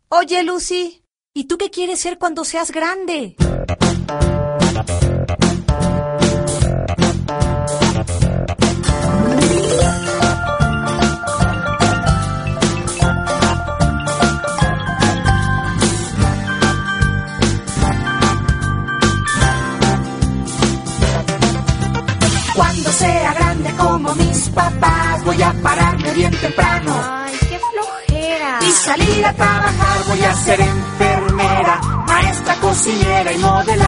Oye, Lucy, ¿y tú qué quieres ser cuando seas grande? Cuando sea grande como mis papás, voy a pararme bien temprano. Ay, qué flojera. Y salir a trabajar, voy a ser enfermera, maestra, cocinera y modelar.